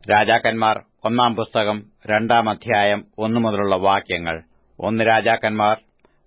രാജാക്കന്മാർ 1 പുസ്തകം 2 അധ്യായം 1 മുതലുള്ള വാക്യങ്ങൾ. 1 രാജാക്കന്മാർ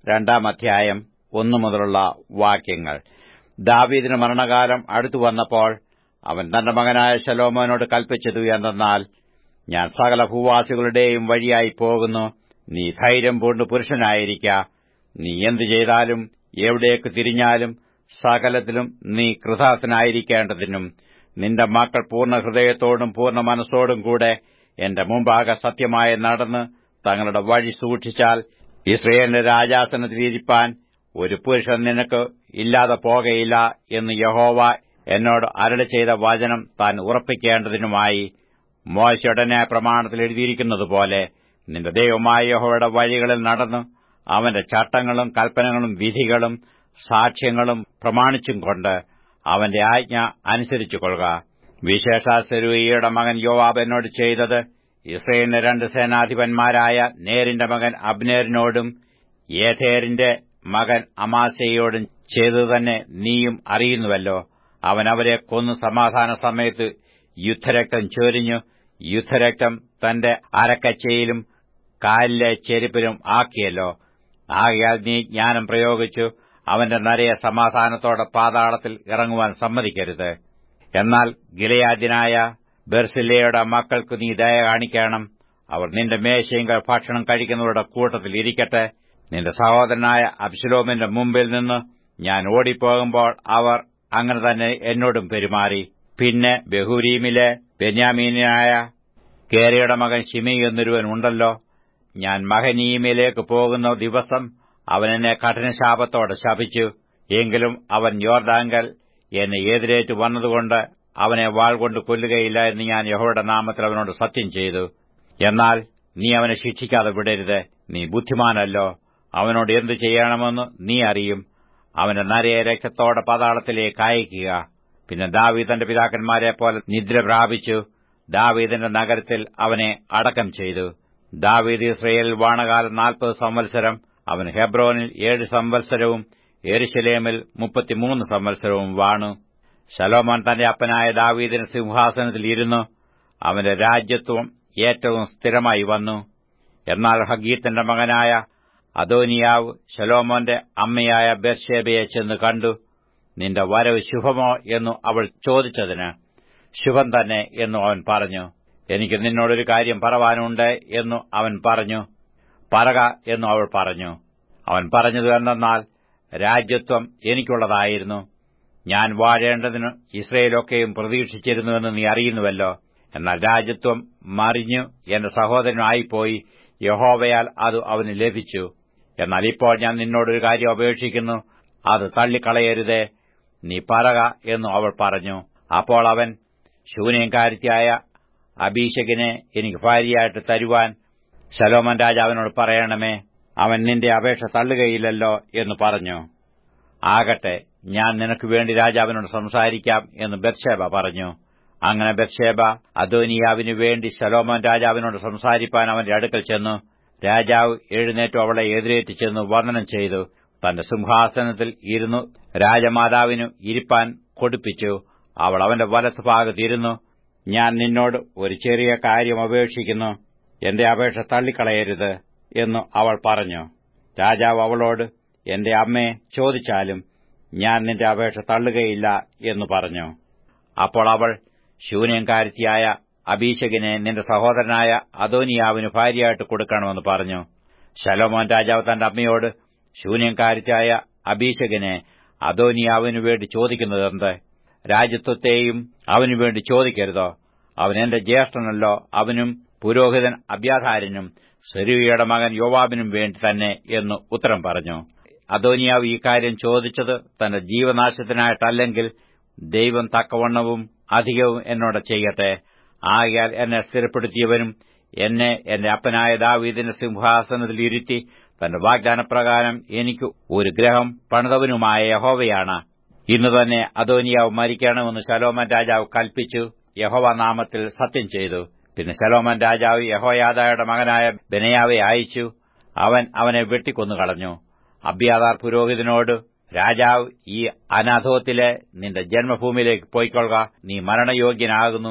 2 അധ്യായം 1 മുതലുള്ള വാക്യങ്ങൾ. ദാവീദിന് മരണകാലം അടുത്തു വന്നപ്പോൾ അവൻ തന്റെ മകനായ ശലോമോനോട് കൽപ്പിച്ചത് എന്തെന്നാൽ, ഞാൻ സകല ഭൂവാസികളുടെയും വഴിയായി പോകുന്നു. നീ ധൈര്യം പൂണ്ട് പുരുഷനായിരിക്ക. നീ എന്തു ചെയ്താലും എവിടേക്ക് തിരിഞ്ഞാലും സകലത്തിലും നീ കൃതാർത്ഥനായിരിക്കേണ്ടതിനും നിന്റെ മക്കൾ പൂർണ്ണ ഹൃദയത്തോടും പൂർണ്ണ മനസ്സോടും കൂടെ എന്റെ മുമ്പാകെ സത്യമായി നടന്ന് തങ്ങളുടെ വഴി സൂക്ഷിച്ചാൽ യിസ്രായേലിന്റെ രാജാസനത്തിൽ ഇരിപ്പാൻ ഒരു പുരുഷൻ നിനക്ക് ഇല്ലാതെ പോകയില്ല എന്ന് യഹോവ എന്നോട് അരുളിച്ചെയ്ത വചനം താൻ ഉറപ്പിക്കേണ്ടതിനുമായി മോശെയുടെ ന്യായപ്രമാണത്തിൽ എഴുതിയിരിക്കുന്നതുപോലെ നിന്റെ ദൈവമായ യഹോവയുടെ വഴികളിൽ നടന്ന് അവന്റെ ചട്ടങ്ങളും കൽപ്പനകളും വിധികളും സാക്ഷ്യങ്ങളും പ്രമാണിച്ചും കൊണ്ട് അവന്റെ ആജ്ഞ അനുസരിച്ചുകൊള്ളുക. വിശേഷാൽ സെരൂയയുടെ മകൻ യോവാബ് എന്നോട് ചെയ്തത് യിസ്രായേലിന്റെ 2 സേനാധിപന്മാരായ നേരിന്റെ മകൻ അബ്നേരിനോടും യേഥേരിന്റെ മകൻ അമാസയോടും ചെയ്തതുതന്നെ നീയും അറിയുന്നുവല്ലോ. അവൻ അവരെ കൊന്നു സമാധാന സമയത്ത് യുദ്ധരക്തം ചൊരിഞ്ഞു യുദ്ധരക്തം തന്റെ അരക്കച്ചയിലും കാലിലെ ചെരുപ്പിലും ആക്കിയല്ലോ. ആകയാൽ നീ ജ്ഞാനം പ്രയോഗിച്ചു അവന്റെ നരയെ സമാധാനത്തോടെ പാതാളത്തിൽ ഇറങ്ങുവാൻ സമ്മതിക്കരുത്. എന്നാൽ ഗിലെയാദ്യനായ ബെർസില്ലയുടെ മക്കൾക്ക് നീ ദയ കാണിക്കണം. അവർ നിന്റെ മേശയെങ്കിൽ ഭക്ഷണം കഴിക്കുന്നവരുടെ കൂട്ടത്തിൽ ഇരിക്കട്ടെ. നിന്റെ സഹോദരനായ അബ്ശലോമിന്റെ മുമ്പിൽ നിന്ന് ഞാൻ ഓടിപ്പോകുമ്പോൾ അവർ അങ്ങനെ തന്നെ എന്നോടും പെരുമാറി. പിന്നെ ബഹൂരീമിലെ ബെന്യാമീനായ ഗേരയുടെ മകൻ ശിമെയി എന്നൊരുവൻ ഉണ്ടല്ലോ. ഞാൻ മഹനീമിലേക്ക് പോകുന്ന ദിവസം അവൻ എന്നെ കഠിനശാപത്തോടെ ശപിച്ചു. എങ്കിലും അവൻ യോർദാങ്കൽ എന്നെ എതിരേറ്റു വന്നതുകൊണ്ട് അവനെ വാൾകൊണ്ട് കൊല്ലുകയില്ല എന്ന് ഞാൻ യഹോവയുടെ നാമത്തിൽ അവനോട് സത്യം ചെയ്തു. എന്നാൽ നീ അവനെ ശിക്ഷിക്കാതെ വിടരുത്. നീ ബുദ്ധിമാനല്ലോ. അവനോട് എന്തു ചെയ്യണമെന്ന് നീ അറിയും. അവന്റെ നരയെ രക്തത്തോടെ പാതാളത്തിലേക്ക് അയക്കുക. പിന്നെ ദാവീദ് തന്റെ പിതാക്കന്മാരെപ്പോലെ നിദ്ര പ്രാപിച്ചു. ദാവീദിന്റെ നഗരത്തിൽ അവനെ അടക്കം ചെയ്തു. ദാവീദ് യിസ്രായേലിൽ വാണകാലം 40 സംവത്സരം. അവൻ ഹെബ്രോനിൽ 7 സംവത്സരവും യെരൂശലേമിൽ 33 സംവത്സരവും വാണു. ശലോമോൻ തന്റെ അപ്പനായ ദാവീദിന്റെ സിംഹാസനത്തിൽ ഇരുന്നു. അവന്റെ രാജ്യത്വം ഏറ്റവും സ്ഥിരമായി വന്നു. എന്നാൽ ഹഗീത്തിന്റെ മകനായ അദോനിയാവ് ശലോമോന്റെ അമ്മയായ ബത്ശേബയെ ചെന്ന് കണ്ടു. നിന്റെ വരവ് ശുഭമോ എന്നു അവൾ ചോദിച്ചതിന് ശുഭം തന്നെ എന്നു അവൻ പറഞ്ഞു. എനിക്ക് നിന്നോടൊരു കാര്യം പറവാനുണ്ട് എന്നു അവൻ പറഞ്ഞു. പറക എന്നു അവൾ പറഞ്ഞു. അവൻ പറഞ്ഞത് എന്തെന്നാൽ, രാജ്യത്വം എനിക്കുള്ളതായിരുന്നു. ഞാൻ വാഴേണ്ടതിന് ഇസ്രായേലൊക്കെയും പ്രതീക്ഷിച്ചിരുന്നുവെന്ന് നീ അറിയുന്നുവല്ലോ. എന്നാൽ രാജ്യത്വം മറിഞ്ഞു എന്റെ സഹോദരനായിപ്പോയി. യഹോവയാൽ അത് അവന് ലഭിച്ചു. എന്നാൽ ഇപ്പോൾ ഞാൻ നിന്നോടൊരു കാര്യം അപേക്ഷിക്കുന്നു, അത് തള്ളിക്കളയരുതേ. നീ പറക എന്നു അവൾ പറഞ്ഞു. അപ്പോൾ അവൻ, ശൂനേംകാരിയായ അബീശഗിനെ എനിക്ക് ഭാര്യയായിട്ട് തരുവാൻ ശലോമോൻ രാജാവിനോട് പറയണമേ. അവൻ നിന്റെ അപേക്ഷ തള്ളുകയില്ലല്ലോ എന്ന് പറഞ്ഞു. ആകട്ടെ, ഞാൻ നിനക്ക് വേണ്ടി രാജാവിനോട് സംസാരിക്കാം എന്ന് ബത്ശേബ പറഞ്ഞു. അങ്ങനെ ബത്ശേബ അദോനിയാവിനു വേണ്ടി ശലോമോൻ രാജാവിനോട് സംസാരിപ്പാൻ അവന്റെ അടുക്കൽ ചെന്നു. രാജാവ് എഴുന്നേറ്റു അവളെ എതിരേറ്റ് ചെന്നു വന്ദനം ചെയ്തു. തന്റെ സിംഹാസനത്തിൽ ഇരുന്നു രാജമാതാവിനു ഇരിപ്പാൻ കൊടുപ്പിച്ചു. അവൾ അവന്റെ വലത്തുഭാഗത്തിരുന്നു. ഞാൻ നിന്നോട് ഒരു ചെറിയ കാര്യം അപേക്ഷിക്കുന്നു, എന്റെ അപേക്ഷ തള്ളിക്കളയരുത് എന്നു അവൾ പറഞ്ഞു. രാജാവ് അവളോട്, എന്റെ അമ്മയെ ചോദിച്ചാലും ഞാൻ നിന്റെ അപേക്ഷ തള്ളുകയില്ല എന്നു പറഞ്ഞു. അപ്പോൾ അവൾ, ശൂനേംകാരിയായ അബീശഗിനെ നിന്റെ സഹോദരനായ അദോനിയാവിന് ഭാര്യയായിട്ട് കൊടുക്കണമെന്ന് പറഞ്ഞു. ശലോമോൻ രാജാവ് തന്റെ അമ്മയോട്, ശൂനേംകാരിയായ അബീശഗിനെ അദോനിയാവിനു വേണ്ടി ചോദിക്കുന്നതെന്ത്? രാജ്യത്വത്തെയും അവനുവേണ്ടി ചോദിക്കരുതോ? അവൻ എന്റെ ജ്യേഷ്ഠനല്ലോ. അവനും പുരോഹിതൻ അബ്യാഥാരിനും സെരൂയയുടെ മകൻ യോവാബിനും വേണ്ടി തന്നെ എന്ന് ഉത്തരം പറഞ്ഞു. അദോനിയാവ് ഈ കാര്യം ചോദിച്ചത് തന്റെ ജീവനാശത്തിനായിട്ടല്ലെങ്കിൽ ദൈവം തക്കവണ്ണവും അധികവും എന്നോട് ചെയ്യട്ടെ. ആകയാൽ എന്നെ സ്ഥിരപ്പെടുത്തിയവനും എന്നെ എന്റെ അപ്പനായ ദാവീദിന്റെ സിംഹാസനത്തിൽ ഇരുത്തി തന്റെ വാഗ്ദാനപ്രകാരം എനിക്ക് ഒരു ഗൃഹം പണിതവനുമായ യഹോവയാണ്. ഇന്ന് തന്നെ അദോനിയാവ് മരിക്കണമെന്ന് ശലോമോൻ രാജാവ് കൽപ്പിച്ചു. യഹോവ നാമത്തിൽ സത്യം ചെയ്തു. പിന്നെ ശലോമോൻ രാജാവ് യഹോയാദയുടെ മകനായ ബെനയാവെ അയച്ചു. അവൻ അവനെ വെട്ടിക്കൊന്നുകളഞ്ഞു. അബ്യാഥാർ പുരോഹിതനോട്, രാജാവ് ഈ അനാഥോത്തിലെ നിന്റെ ജന്മഭൂമിയിലേക്ക് പോയിക്കൊള്ളുക. നീ മരണയോഗ്യനാകുന്നു.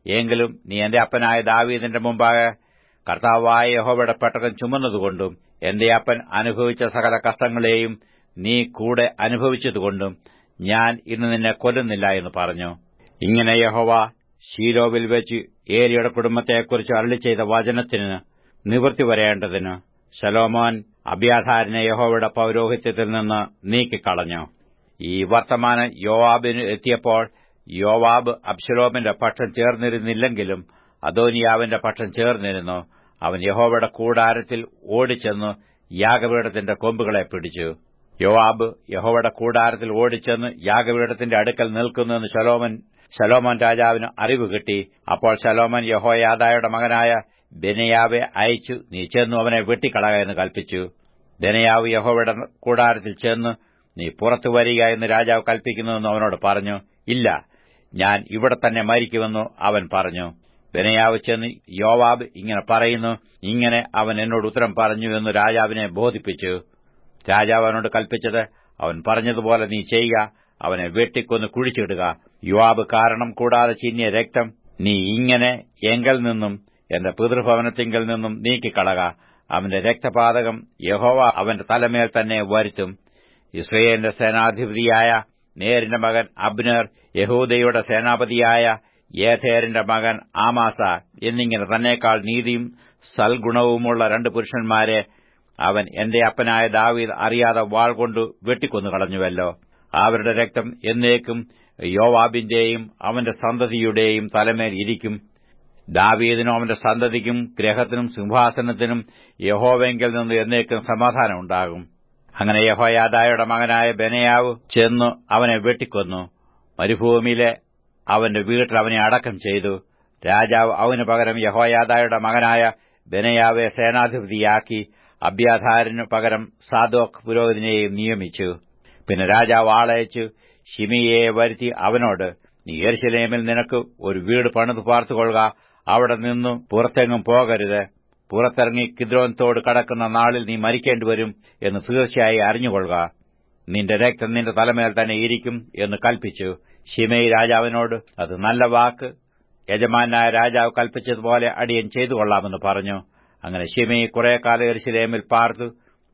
എങ്കിലും നീ എന്റെ അപ്പനായ ദാവീദിന്റെ മുമ്പാകെ കർത്താവായ യഹോവയുടെ പെട്ടകം ചുമന്നതുകൊണ്ടും എന്റെ അപ്പൻ അനുഭവിച്ച സകല കഷ്ടങ്ങളെയും നീ കൂടെ അനുഭവിച്ചതുകൊണ്ടും ഞാൻ ഇന്ന് നിന്നെ കൊല്ലുന്നില്ല എന്ന് പറഞ്ഞു. ഇങ്ങനെ യഹോവ ശീലോവിൽ വെച്ച് ഏലിയുടെ കുടുംബത്തെക്കുറിച്ച് അരുളിച്ചെയ്ത വചനത്തിന് നിവൃത്തി വരേണ്ടതിന് ശലോമോൻ അബ്യാഥാരിനെ യഹോവയുടെ പൌരോഹിത്യത്തിൽ നിന്ന് നീക്കിക്കളഞ്ഞു. ഈ വർത്തമാനം യോവാബിന് എത്തിയപ്പോൾ യോവാബ് അബ്ശലോമിന്റെ പക്ഷം ചേർന്നിരുന്നില്ലെങ്കിലും അദോനിയാവിന്റെ പക്ഷം ചേർന്നിരുന്നു. അവൻ യഹോവയുടെ കൂടാരത്തിൽ ഓടിച്ചെന്ന് യാഗപീഠത്തിന്റെ കൊമ്പുകളെ പിടിച്ചു. യോവാബ് യഹോവയുടെ കൂടാരത്തിൽ ഓടിച്ചെന്ന് യാഗപീഠത്തിന്റെ അടുക്കൽ നിൽക്കുന്നുവെന്ന് ശലോമോൻ രാജാവിന് അറിവ് കിട്ടി. അപ്പോൾ ശലോമോൻ യഹോയാദായുടെ മകനായ ബെനയാവെ അയച്ചു, നീ ചെന്നു അവനെ വെട്ടിക്കളക എന്ന് കൽപ്പിച്ചു. ബെനയാവ് യഹോവയുടെ കൂടാരത്തിൽ ചെന്ന്, നീ പുറത്തു വരിക എന്ന് രാജാവ് കൽപ്പിക്കുന്നുവെന്ന് അവനോട് പറഞ്ഞു. ഇല്ല, ഞാൻ ഇവിടെ തന്നെ മരിക്കുമെന്ന് അവൻ പറഞ്ഞു. ബെനയാവ് ചെന്ന്, യോവാബ് ഇങ്ങനെ പറയുന്നു, ഇങ്ങനെ അവൻ എന്നോട് ഉത്തരം പറഞ്ഞു എന്ന് രാജാവിനെ ബോധിപ്പിച്ചു. രാജാവ് അവനോട് കൽപ്പിച്ചത്, അവൻ പറഞ്ഞതുപോലെ നീ ചെയ്യുക, അവനെ വെട്ടിക്കൊന്ന് കുഴിച്ചിടുക. യോവാബ് കാരണം കൂടാതെ ചിന്നിയ രക്തം നീ ഇങ്ങനെ എങ്കിൽ നിന്നും എന്റെ പിതൃഭവനത്തിങ്കിൽ നിന്നും നീക്കിക്കളക. അവന്റെ രക്തപാതകം യഹോവ അവന്റെ തലമേൽ തന്നെ വരുത്തും. ഇസ്രയേലിന്റെ സേനാധിപതിയായ നേരിന്റെ മകൻ അബ്നേർ, യഹൂദയുടെ സേനാപതിയായ യേഥേരിന്റെ മകൻ ആമാസ എന്നിങ്ങനെ തന്നെക്കാൾ നീതിയും സൽഗുണവുമുള്ള 2 പുരുഷന്മാരെ അവൻ എന്റെ അപ്പനായ ദാവീദ് അറിയാതെ വാൾ കൊണ്ട് വെട്ടിക്കൊന്നു കളഞ്ഞുവല്ലോ. അവരുടെ രക്തം എന്നേക്കും യോവാബിന്റെയും അവന്റെ സന്തതിയുടെയും തലമേൽ ഇരിക്കും. ദാവീദിനും അവന്റെ സന്തതിക്കും ഗൃഹത്തിനും സിംഹാസനത്തിനും യഹോവെങ്കിൽ നിന്ന് എന്നേക്കും സമാധാനം ഉണ്ടാകും. അങ്ങനെ യഹോയാദായുടെ മകനായ ബെനയാവ് ചെന്നു അവനെ വെട്ടിക്കൊന്നു. മരുഭൂമിയിലെ അവന്റെ വീട്ടിൽ അവനെ അടക്കം ചെയ്തു. രാജാവ് അവനു പകരം യഹോയാദായുടെ മകനായ ബെനയാവെ സേനാധിപതിയാക്കി അബ്യാഥാരിനു പകരം സാദോക്ക് പുരോഹിതനെയും നിയമിച്ചു. പിന്നെ രാജാവ് ആളയച്ചു ശിമിയെ വരുത്തി അവനോട്, നീ യെരൂശലേമിൽ നിനക്ക് ഒരു വീട് പണിത് പാർത്തുകൊള്ളുക, അവിടെ നിന്നു പുറത്തെങ്ങും പോകരുത്. പുറത്തിറങ്ങി കിദ്രോൻ തോട് കടക്കുന്ന നാളിൽ നീ മരിക്കേണ്ടിവരും എന്ന് തീർച്ചയായി അറിഞ്ഞുകൊള്ളുക. നിന്റെ രക്തം നിന്റെ തലമേൽ തന്നെ ഇരിക്കും എന്ന് കൽപ്പിച്ചു. ശിമെയി രാജാവിനോട്, അത് നല്ല വാക്ക്, യജമാനായ രാജാവ് കൽപ്പിച്ചതുപോലെ അടിയൻ ചെയ്തുകൊള്ളാമെന്ന് പറഞ്ഞു. അങ്ങനെ ശിമെയി കുറെ കാലം യെരൂശലേമിൽ പാർത്തു.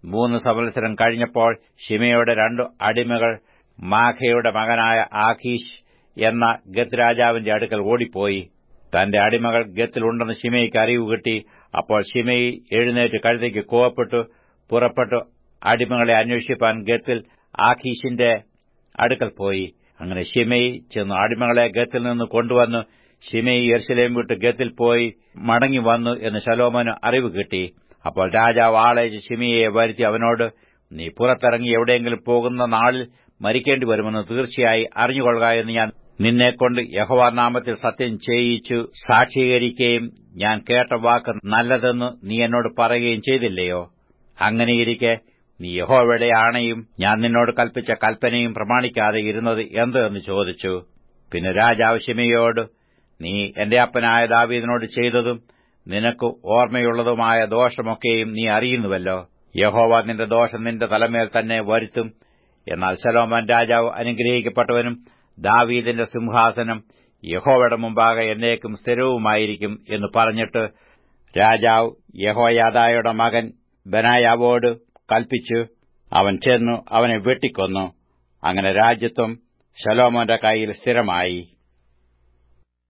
3 സംവത്സരം കഴിഞ്ഞപ്പോൾ ശിമെയുടെ 2 അടിമകൾ മാഖയുടെ മകനായ ആഖീഷ് എന്ന ഗത്ത് രാജാവിന്റെ അടുക്കൽ ഓടിപ്പോയി. തന്റെ അടിമകൾ ഗത്തിലുണ്ടെന്ന് ശിമെയിക്ക് അറിവ് കിട്ടി. അപ്പോൾ ശിമെയി എഴുന്നേറ്റ് കഴുതയ്ക്ക് കോവപ്പെട്ടു പുറപ്പെട്ടു അടിമകളെ അന്വേഷിപ്പാൻ ഗത്തിൽ ആഖീഷിന്റെ അടുക്കൽ പോയി. അങ്ങനെ ശിമെയി ചെന്നു അടിമകളെ ഗത്തിൽ നിന്ന് കൊണ്ടുവന്നു. ശിമെയി യെരൂശലേം വിട്ട് ഗത്തിൽ പോയി മടങ്ങി വന്നു എന്ന് ശലോമോന് അറിവ് കിട്ടി. അപ്പോൾ രാജാവ് ആളയച്ച് ശിമെയിയെ വരുത്തി അവനോട്, നീ പുറത്തിറങ്ങി എവിടെയെങ്കിലും പോകുന്ന നാളിൽ മരിക്കേണ്ടി വരുമെന്ന് തീർച്ചയായി അറിഞ്ഞുകൊള്ളുക എന്ന് ഞാൻ നിന്നെക്കൊണ്ട് യഹോവ നാമത്തിൽ സത്യം ചെയ്യിച്ചു സാക്ഷീകരിക്കുകയും ഞാൻ കേട്ട വാക്ക് നല്ലതെന്ന് നീ എന്നോട് പറയുകയും ചെയ്തില്ലയോ? അങ്ങനെയിരിക്കെ നീ യഹോവയുടെ ആണയും ഞാൻ നിന്നോട് കൽപ്പിച്ച കൽപ്പനയും പ്രമാണിക്കാതെ ഇരുന്നത് എന്ത് എന്ന് ചോദിച്ചു. പിന്നെ രാജാവ് ശിമെയിയോട്, നീ എന്റെ അപ്പനായ ദാവീദിനോട് ചെയ്തതും നിനക്ക് ഓർമ്മയുള്ളതുമായ ദോഷമൊക്കെയും നീ അറിയുന്നുവല്ലോ. യഹോവ നിന്റെ ദോഷം നിന്റെ തലമേൽ തന്നെ വരുത്തും. എന്നാൽ ശലോമോൻ രാജാവ് അനുഗ്രഹിക്കപ്പെട്ടവനും ദാവീദിന്റെ സിംഹാസനം യഹോവയുടെ മുമ്പാകെ എന്നേക്കും സ്ഥിരവുമായിരിക്കും എന്ന് പറഞ്ഞിട്ട് രാജാവ് യഹോയാദായുടെ മകൻ ബെനായാവോട് കൽപ്പിച്ചു. അവൻ ചെന്നു അവനെ വെട്ടിക്കൊന്നു. അങ്ങനെ രാജ്യത്വം ശലോമോന്റെ കയ്യിൽ സ്ഥിരമായി.